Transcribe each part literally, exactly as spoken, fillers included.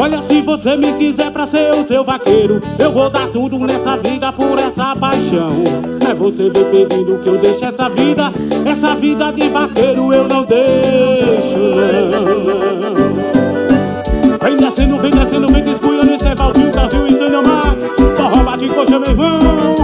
Olha, se você me quiser pra ser o seu vaqueiro, eu vou dar tudo nessa vida por essa paixão. Mas você vem pedindo que eu deixe essa vida, essa vida de vaqueiro eu não deixo, não. Vem descendo, vem descendo, vem desbuiando, isso é Valdir, Brasil e Tânia Max. Só rouba de coxa, meu irmão.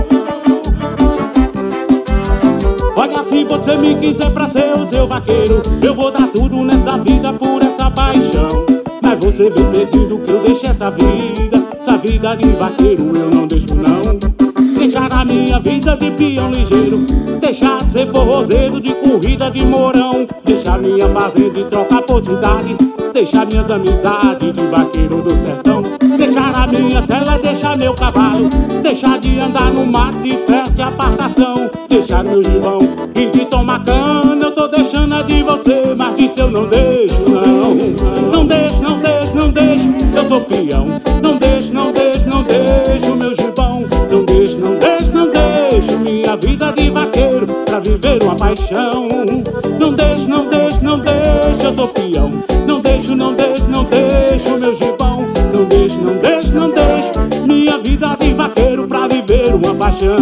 Olha, se você me quiser pra ser o seu vaqueiro, eu vou dar tudo nessa vida por essa paixão. Mas você vem pedindo que eu deixe essa vida, essa vida de vaqueiro eu não deixo, não. Deixar a minha vida de peão ligeiro, deixar de ser forrozeiro de corrida de morão, deixar minha fazenda e trocar por cidade, deixar minhas amizades de vaqueiro do sertão, deixar a minha cela, deixar meu cavalo, deixar de andar no mato de festa e apartação, deixar meu gibão e de tomar cana. Eu tô deixando a de você, mas disso eu não deixo, não. Não deixo, não deixo, não deixo, eu sou peão. Não deixo, não deixo, não deixo meu gibão. Não deixo, não deixo, não deixo minha vida de vaqueiro pra viver uma paixão. Não deixo, não deixo, não deixo, eu sou peão. Não deixo, não deixo, não deixo meu gibão. Não deixo, não deixo, não deixo minha vida de vaqueiro pra viver uma paixão.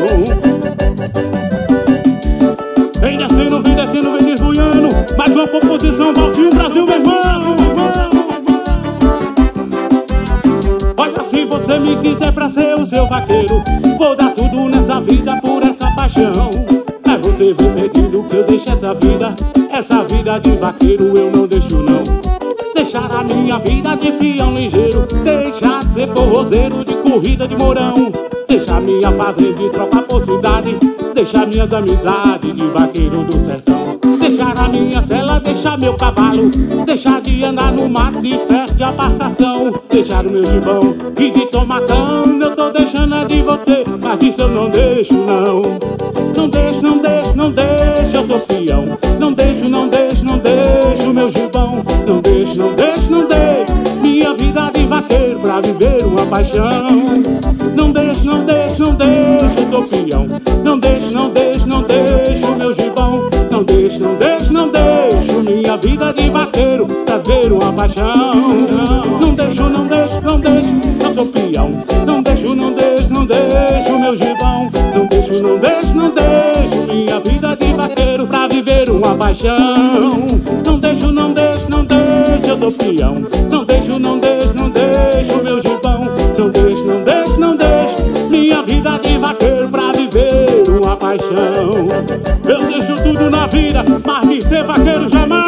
Vem descendo, vem descendo, vem desbuiando, mais uma composição Valdir, Brasil, meu irmão. Olha, se você me quiser pra ser o seu vaqueiro, vou dar tudo nessa vida por essa paixão. Mas você vem pedindo que eu deixe essa vida, essa vida de vaqueiro eu não deixo, não. Deixar a minha vida de peão ligeiro, deixar de ser forrozeiro de corrida de morão, deixar minha fazenda e trocar por cidade, deixar minhas amizades de vaqueiro do sertão, deixar a minha cela, deixar meu cavalo, deixar de andar no mato de festa de apartação, deixar o meu gibão e de tomar cana. Eu tô deixando a de você, mas disso eu não deixo, não. Não deixo, não deixo, não deixo, eu sou peão. Não deixo, não deixo, não deixo meu gibão. Não deixo, não deixo, não deixo minha vida de vaqueiro pra viver uma paixão. Não deixo, não deixo, não deixo, eu sou peão. Não deixo, não deixo, não deixo meu gibão. Não deixo, não deixo, não deixo minha vida de vaqueiro pra ver uma paixão. Não deixo, não deixo, não deixo, eu sou peão. Não deixo, não deixo, não deixo meu gibão. Não deixo, não deixo, não deixo minha vida de vaqueiro pra viver uma paixão. Não deixo, não deixo, não deixo, eu sou peão. Não deixo, não deixo, não deixo meu gibão. Não deixo, não deixo, não deixo minha vida de vaqueiro pra viver uma paixão. Eu deixo tudo na vida, mas de ser vaqueiro jamais.